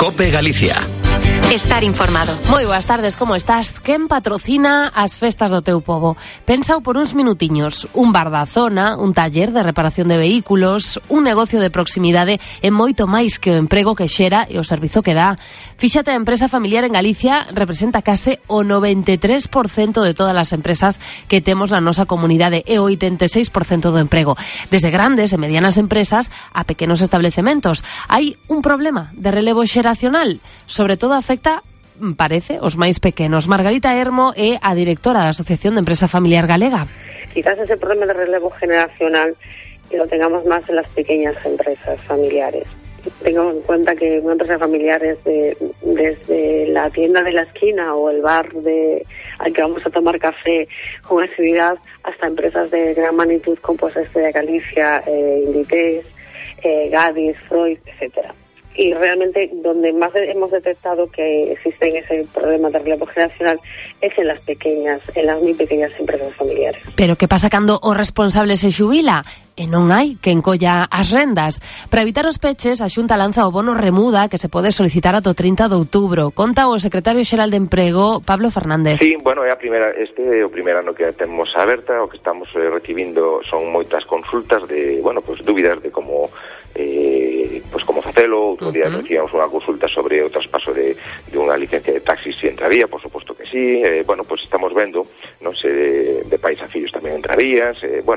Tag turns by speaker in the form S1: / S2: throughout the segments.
S1: COPE Galicia.
S2: Estar informado. Moi boas tardes, como estás? Quen patrocina as festas do teu pobo? Pensao por uns minutiños. Un bar da zona, un taller de reparación de vehículos, un negocio de proximidade e moito máis que o emprego que xera e o servizo que dá. Fíxate, a empresa familiar en Galicia representa case o 93% de todas as empresas que temos na nosa comunidade e o 86% do emprego. Desde grandes e medianas empresas a pequenos establecementos. Hai un problema de relevo xeracional, sobre todo afecta, parece, os máis pequenos. Margarita Hermo é a directora da Asociación de Empresa Familiar Galega.
S3: Quizás ese problema de relevo generacional lo tengamos más en las pequeñas empresas familiares. Tengamos en cuenta que una empresa familiar es desde la tienda de la esquina o el bar al que vamos a tomar café con actividad hasta empresas de gran magnitud como pues de Galicia, Inditex, Gadis, Freud, etcétera. Y realmente donde más hemos detectado que existe ese problema de relevo generacional es en las muy pequeñas empresas familiares.
S2: Pero que pasa cando o responsable se xubila? E non hai quen colla as rendas. Para evitar os peches, a Xunta lanza o bono remuda que se pode solicitar ata o 30 de outubro. Conta o secretario xeral de Emprego, Pablo Fernández.
S4: Sí, bueno, é o primeiro ano que temos aberta, o que estamos recibindo son moitas consultas de, dúbidas de como como facelo. Outro día recibimos unha consulta sobre o traspaso de unha licencia de taxi si entraría, por suposto que sí. Estamos vendo, non sei, de pais a fillos tamén entrarías.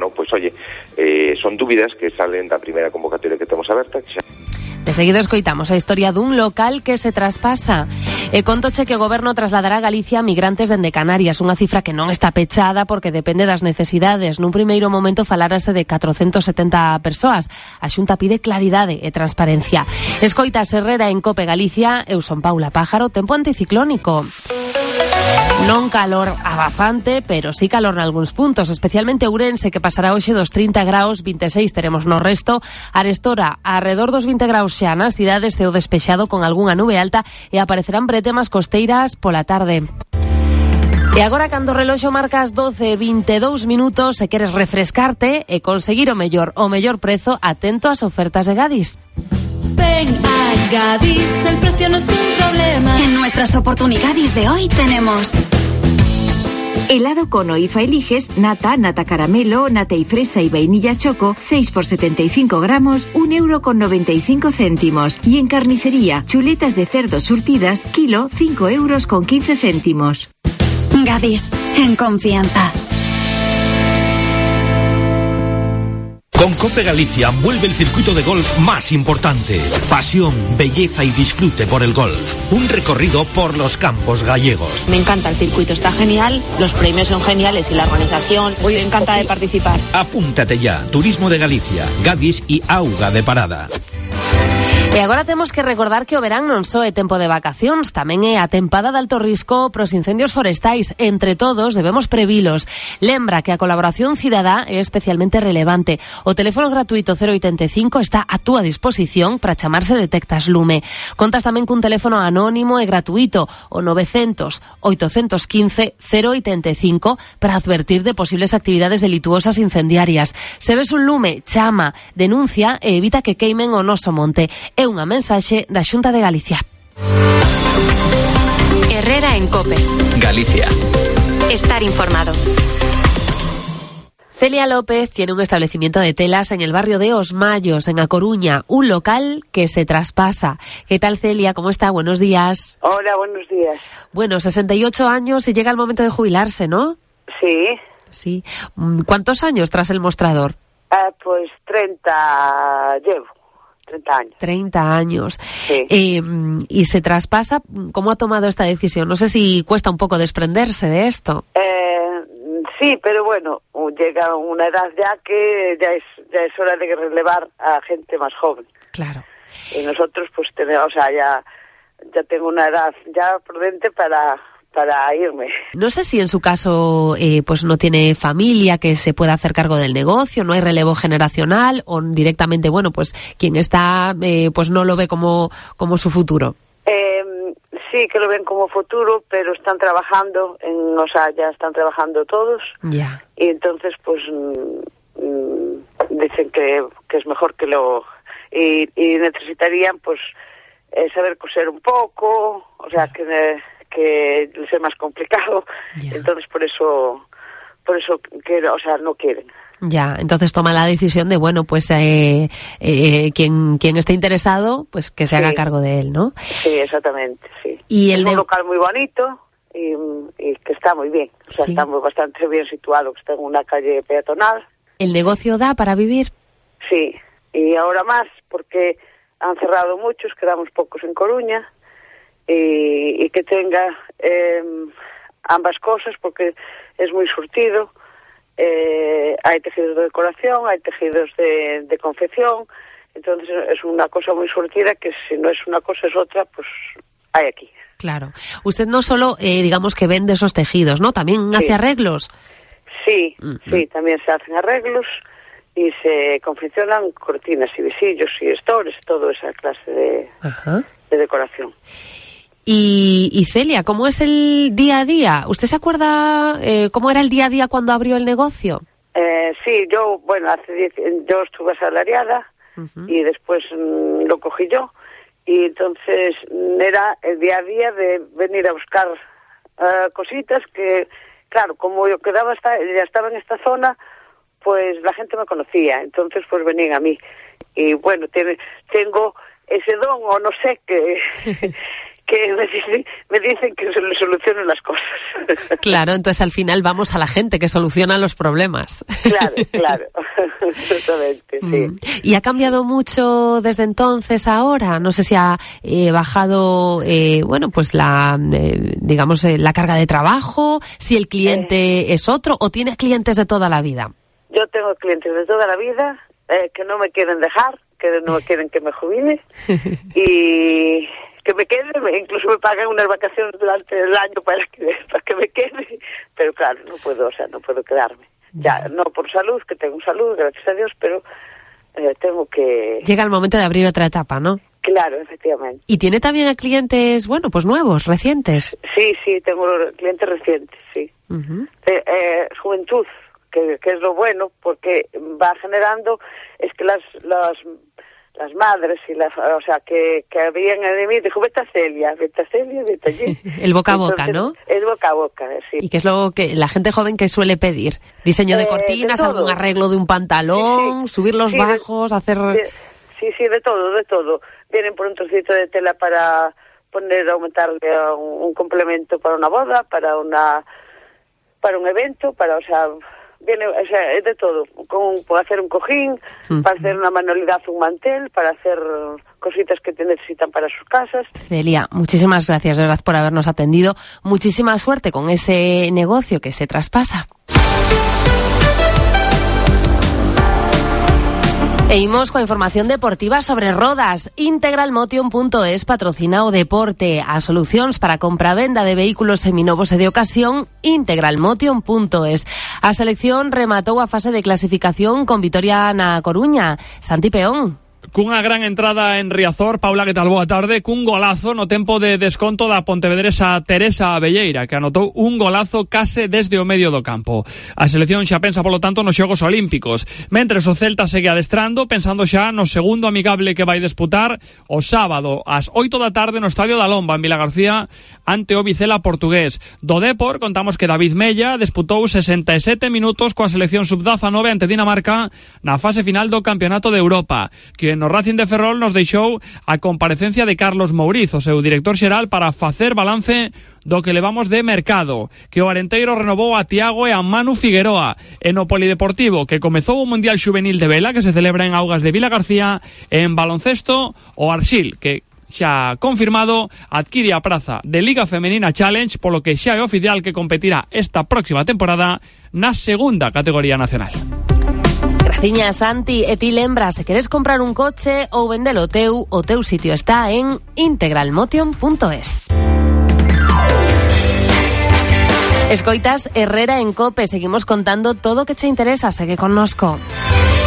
S4: Son dúbidas que salen da primeira convocatoria que temos aberta.
S2: De seguido escoitamos a historia dun local que se traspasa. E contoche que o Goberno trasladará a Galicia migrantes dende Canarias, unha cifra que non está pechada porque depende das necesidades. Nun primeiro momento falárase de 470 persoas. A Xunta pide claridade e transparencia. Escoita Herrera en COPE Galicia. Eu son Paula Pájaro. Tempo anticiclónico. Non calor abafante, pero sí calor nalgúns puntos, especialmente Ourense, que pasará hoxe dos 30 graus, 26 teremos no resto. Arestora, arredor dos 20 graus xa nas cidades, ceo despexado con algunha nube alta e aparecerán bretemas costeiras pola tarde. E agora, cando o reloxo marca as 12:22 minutos, se queres refrescarte e conseguir o mellor prezo, atento ás ofertas de Gadis.
S5: Ven a Gadis, el precio no es un problema.
S6: En nuestras oportunidades de hoy tenemos helado con Oifa eliges, nata caramelo, nata y fresa y vainilla choco, 6 por 75 gramos, 1,95 €. Y en carnicería, chuletas de cerdo surtidas, kilo, 5,15 €.
S5: Gadis, en confianza.
S7: Con COPE Galicia vuelve el circuito de golf más importante. Pasión, belleza y disfrute por el golf. Un recorrido por los campos gallegos.
S8: Me encanta el circuito, está genial, los premios son geniales y la organización, me encanta de participar.
S7: Apúntate ya, Turismo de Galicia, Gadis y Auga de Parada.
S2: E agora temos que recordar que o verán non só é tempo de vacacións, tamén é a tempada de alto risco pros incendios forestais. Entre todos debemos previlos. Lembra que a colaboración cidadá é especialmente relevante. O teléfono gratuito 085 está a túa disposición para chamarse Detectas Lume. Contas tamén cun teléfono anónimo e gratuito, o 900 815 085, para advertir de posibles actividades delituosas incendiarias. Se ves un lume, chama, denuncia e evita que queimen o noso monte. É unha mensaxe da Xunta de Galicia. Herrera en COPE
S1: Galicia.
S2: Estar informado. Celia López tiene un establecimiento de telas en el barrio de Os Mayos, en A Coruña, un local que se traspasa. ¿Qué tal, Celia? ¿Cómo está? Buenos días.
S3: Hola, buenos días.
S2: Bueno, 68 años y llega el momento de jubilarse, ¿no?
S3: Sí.
S2: Sí. ¿Cuántos años tras el mostrador?
S3: Pues 30 llevo. 30 años.
S2: 30 años.
S3: Sí.
S2: Y se traspasa. ¿Cómo ha tomado esta decisión? No sé si cuesta un poco desprenderse de esto.
S3: Sí, pero bueno, llega una edad ya que ya es hora de relevar a gente más joven.
S2: Claro.
S3: Y nosotros pues tenemos, ya tengo una edad ya prudente para irme.
S2: No sé si en su caso pues no tiene familia que se pueda hacer cargo del negocio, no hay relevo generacional o directamente, bueno, pues quien está pues no lo ve como su futuro.
S3: Sí, que lo ven como futuro, pero están trabajando, ya están trabajando todos.
S2: Ya.
S3: Y entonces pues dicen que es mejor que lo... Y necesitarían pues
S1: saber coser un pouco, o sea, que les é máis complicado. Entonces por eso que, o sea, no quieren.
S2: Ya, entonces toma la decisión de, bueno, pues quien esté interesado, pues que se haga cargo de él, ¿no?
S1: Sí, exactamente, sí.
S2: Y
S1: es un local muy bonito y que está muy bien, o sea, está bastante bien situado, que está en una calle peatonal.
S2: ¿El negocio da para vivir?
S1: Sí, y ahora más, porque han cerrado muchos, quedamos pocos en Coruña, y que tenga ambas cosas, porque es muy surtido. Hay tejidos de decoración, hay tejidos de confección, entonces es una cosa muy surtida que si no es una cosa es otra, pues hay aquí.
S2: Claro. Usted no solo, digamos que vende esos tejidos, ¿no? ¿También hace arreglos?
S1: Sí, sí, también se hacen arreglos y se confeccionan cortinas y visillos y estores, toda esa clase de decoración.
S2: Y Celia, ¿cómo es el día a día? ¿Usted se acuerda cómo era el día a día cuando abrió el negocio?
S1: Sí, yo estuve asalariada y después lo cogí yo, y entonces era el día a día de venir a buscar cositas que, claro, como yo ya estaba en esta zona, pues la gente me conocía, entonces pues venían a mí. Y bueno, tengo ese don, o no sé, que me dicen que se le solucionan las cosas.
S2: Claro, entonces al final vamos a la gente que soluciona los problemas.
S1: Claro, exactamente, sí.
S2: ¿Y ha cambiado mucho desde entonces a ahora? No sé si ha bajado, bueno, pues digamos, la carga de trabajo, si el cliente es otro, o tiene clientes de toda la vida.
S1: Yo tengo clientes de toda la vida que no me quieren dejar, que no quieren que me jubile, y que me quede, incluso me pagan unas vacaciones durante el año para que me quede, pero claro, no puedo quedarme. Ya, no por salud, que tengo salud, gracias a Dios, pero tengo que...
S2: Llega el momento de abrir otra etapa, ¿no?
S1: Claro, efectivamente.
S2: ¿Y tiene también a clientes, bueno, pues nuevos, recientes?
S1: Sí, tengo clientes recientes, sí. Juventud, que es lo bueno, porque va generando, es que las madres y o sea, que habían en mí, dijo, vete a Celia, vete allí.
S2: El boca a boca, ¿no?
S1: El boca a boca, sí.
S2: ¿Y qué es lo que la gente joven que suele pedir? ¿Diseño de cortinas, algún arreglo de un pantalón, subir los bajos, hacer...?
S1: Sí, de todo. Vienen por un trocito de tela para aumentarle un complemento para una boda, para un evento, es de todo, para hacer un cojín, para hacer una manualidad, un mantel, para hacer cositas que te necesitan para sus casas.
S2: Celia, muchísimas gracias de verdad por habernos atendido. Muchísima suerte con ese negocio que se traspasa. E imos coa información deportiva sobre rodas. Integralmotion.es patrocina o deporte. As solucións para compra-venda de vehículos seminovos e de ocasión, integralmotion.es. A selección rematou a fase de clasificación con vitoria na Coruña. Santi Peón.
S9: Cunha gran entrada en Riazor, Paula, que tal, boa tarde, cun golazo no tempo de desconto da pontevedresa Teresa Abelleira, que anotou un golazo case desde o medio do campo. A selección xa pensa, polo tanto, nos Xogos Olímpicos. Mentres o Celta segue adestrando, pensando xa no segundo amigable que vai disputar o sábado, ás 8 da tarde no Estadio da Lomba, en Vilagarcía, ante o Vicela portugués. Do Depor, contamos que David Mella disputou 67 minutos coa selección sub-19 ante Dinamarca na fase final do Campeonato de Europa, que no Racing de Ferrol nos deixou a comparecencia de Carlos Mouriz, o seu director xeral, para facer balance do que levamos de mercado, que o arenteiro renovou a Tiago e a Manu Figueroa, e no Polideportivo, que comezou o Mundial Xuvenil de Vela, que se celebra en Augas de Vilagarcía, e en baloncesto, o Arxil, que xa confirmado adquire a praza de Liga Femenina Challenge, polo que xa é oficial que competirá esta próxima temporada na segunda categoría nacional.
S2: Graciñas, Santi. E ti lembra, se queres comprar un coche ou vendelo o teu sitio está en integralmotion.es. Escoitas Herrera en Cope. Seguimos contando todo o que che interesa. Segue connosco.